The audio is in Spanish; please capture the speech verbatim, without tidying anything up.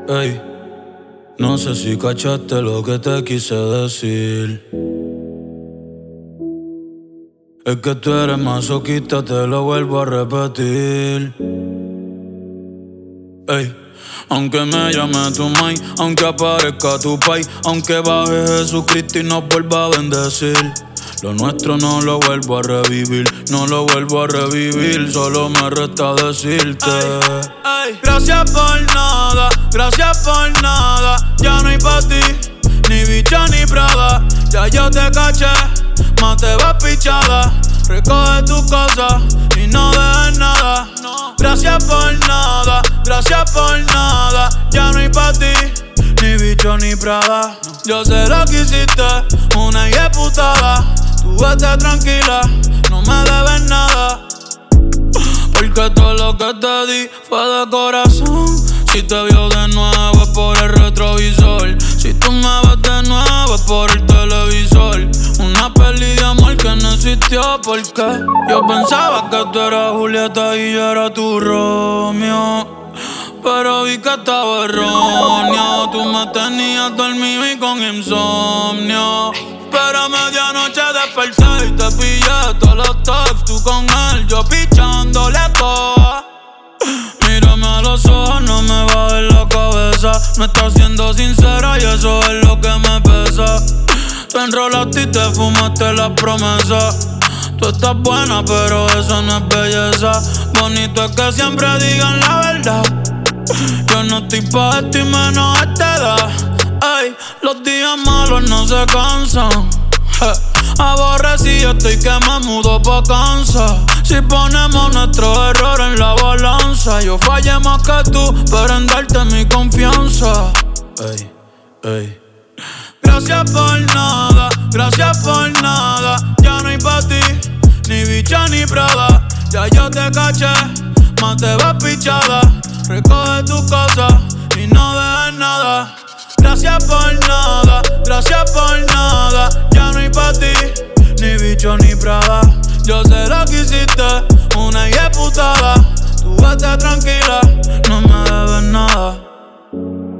Ey, no sé si cachaste lo que te quise decir. Es que tú eres masoquista, te lo vuelvo a repetir. Ey, aunque me llame tu mai, aunque aparezca tu pai, aunque baje Jesucristo y nos vuelva a bendecir, lo nuestro no lo vuelvo a revivir, no lo vuelvo a revivir, solo me resta decirte ay, ay. Gracias por nada, gracias por nada. Ya no hay pa' ti, ni bicha ni prada. Ya yo te caché, más te vas pichada. Recoge tus cosas y no dejes nada. Gracias por nada, gracias por nada. Ya no hay pa' ti, ni bicho ni prada. Yo sé lo que hiciste, una putada. Tú vete tranquila, no me debes nada. Porque todo lo que te di fue de corazón. Si te vio de nuevo es por el retrovisor. Si tú me ves de nuevo es por el televisor. Una peli de amor que no existió porque yo pensaba que tú eras Julieta y yo era tu Romeo, pero vi que estaba erróneo. Tú me tenías dormido y con insomnio, pero a medianoche desperté y te pillé todos los texts. Tú con él, yo pichándole todo. Mírame a los ojos, no me bajes la cabeza. No estás siendo sincera y eso es lo que me pesa. Te enrolaste y te fumaste las promesas. Tú estás buena, pero eso no es belleza. Bonito es que siempre digan la verdad. Yo no estoy pa' esto y menos a esta edad. Ey, los días malos no se cansan. Je, aborrecido estoy que me mudo pa' Kansas. Si ponemos nuestro error en la balanza, yo fallé más que tú, pero en darte mi confianza. Ey, ey. Gracias por nada, gracias por nada. Ya no hay pa' ti, ni bicha ni prada. Ya yo te caché, más te vas pichada. Recoge tus cosas y no dejes nada. Gracias por nada, gracias por nada. Ya no hay pa' ti, ni bicho ni prada. Yo sé lo que hiciste, una putada. Tú vete tranquila, no me debes nada.